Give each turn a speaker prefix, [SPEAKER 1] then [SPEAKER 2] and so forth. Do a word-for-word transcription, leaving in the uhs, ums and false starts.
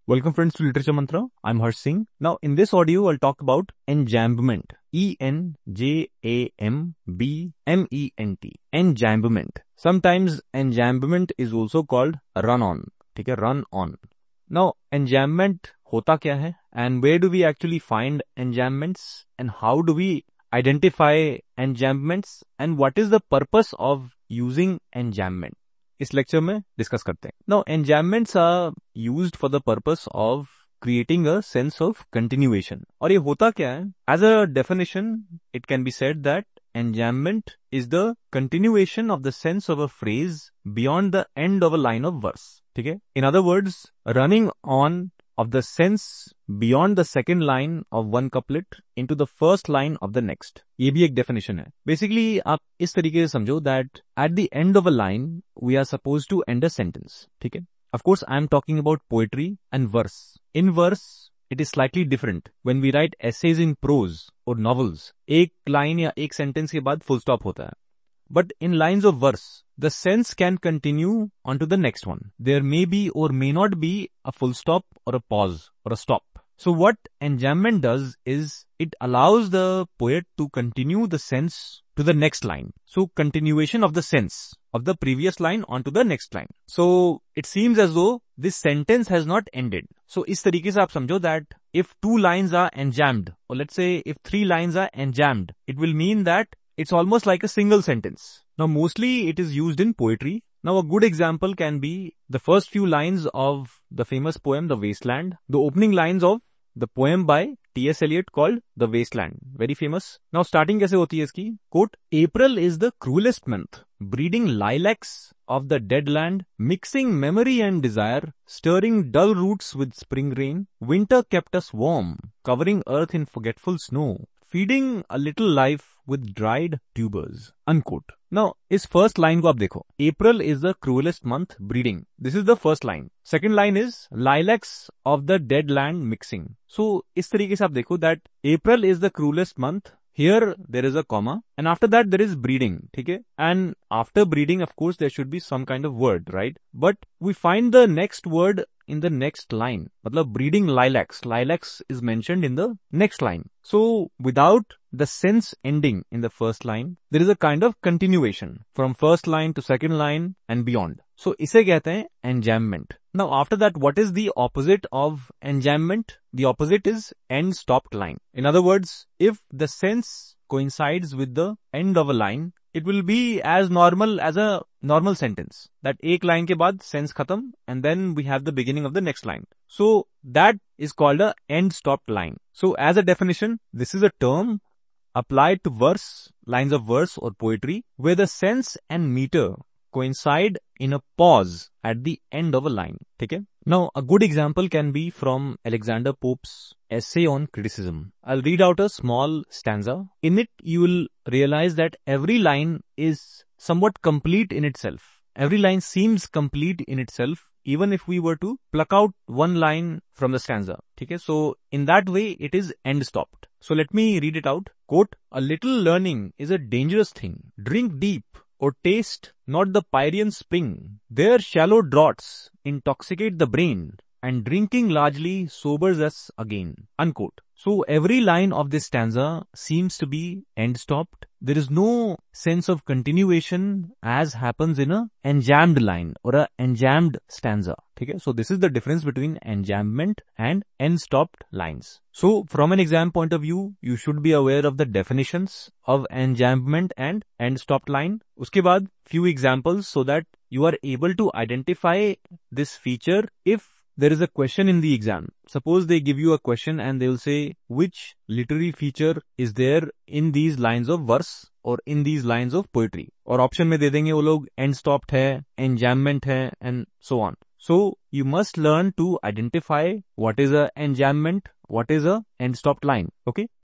[SPEAKER 1] Welcome friends to Literature Mantra. I'm Harsh Singh. Now in this audio I'll talk about enjambment. E N J A M B M E N T. Enjambment. Sometimes enjambment is also called run on. ठीक है, run on. Now enjambment होता क्या है? And where do we actually find enjambments? And how do we identify enjambments? And what is the purpose of using enjambment? इस lecture में discuss करते हैं. Now enjambments are used for the purpose of creating a sense of continuation. और ये होता क्या है? As a definition it can be said that enjambment is the continuation of the sense of a phrase beyond the end of a line of verse. ठीक है, in other words running on of the sense beyond the second line of one couplet into the first line of the next. ये भी एक definition है. Basically, आप इस तरीके से समझो that at the end of a line, we are supposed to end a sentence. ठीक है? Of course, I am talking about poetry and verse. In verse, it is slightly different. When we write essays in prose or novels, एक line या एक sentence के बाद full stop होता है. But in lines of verse, the sense can continue onto the next one. There may be or may not be a full stop or a pause or a stop. So what enjambment does is it allows the poet to continue the sense to the next line. So continuation of the sense of the previous line onto the next line. So it seems as though this sentence has not ended. So इस तरीके से आप समझो that if two lines are enjambed, or let's say if three lines are enjambed, it will mean that it's almost like a single sentence. Now mostly it is used in poetry. Now a good example can be the first few lines of the famous poem The Wasteland, the opening lines of the poem by T S Eliot called The Wasteland, very famous. Now starting कैसे होती है इसकी? Quote, April is the cruelest month, breeding lilacs of the dead land, mixing memory and desire, stirring dull roots with spring rain. Winter kept us warm, covering earth in forgetful snow, feeding a little life with dried tubers. Unquote. Now, इस first line को आप देखो. April is the cruelest month breeding. This is the first line. Second line is lilacs of the dead land mixing. So, इस तरीके से आप देखो that April is the cruelest month. Here there is a comma and after that there is breeding. ठीक है? And after breeding of course there should be some kind of word, right? But we find the next word in the next line. मतलब breeding lilacs. Lilacs is mentioned in the next line. So without the sense ending in the first line, there is a kind of continuation from first line to second line and beyond. So इसे कहते हैं enjambment. Now after that, what is the opposite of enjambment? The opposite is end stopped line. In other words, if the sense coincides with the end of a line, it will be as normal as a normal sentence. That एक line के बाद sense खत्म and then we have the beginning of the next line. So that is called a end stopped line. So as a definition, this is a term applied to verse, lines of verse or poetry where the sense and meter coincide in a pause at the end of a line. Okay? Now, a good example can be from Alexander Pope's essay on criticism. I'll read out a small stanza. In it, you will realize that every line is somewhat complete in itself. Every line seems complete in itself, even if we were to pluck out one line from the stanza. Okay? So, in that way, it is end stopped. So, let me read it out. Quote, a little learning is a dangerous thing. Drink deep or taste not the Pyrean spring. Their shallow draughts intoxicate the brain and drinking largely sobers us again. Unquote. So every line of this stanza seems to be end stopped. There is no sense of continuation as happens in a enjambed line or a enjambed stanza. Okay? So this is the difference between enjambment and end stopped lines. So from an exam point of view, you should be aware of the definitions of enjambment and end stopped line. Uske baad few examples so that you are able to identify this feature if there is a question in the exam. Suppose they give you a question and they will say which literary feature is there in these lines of verse or in these lines of poetry. और option में दे देंगे वो लोग end stopped है, enjambment है and so on. So you must learn to identify what is a enjambment, what is a end stopped line. Okay?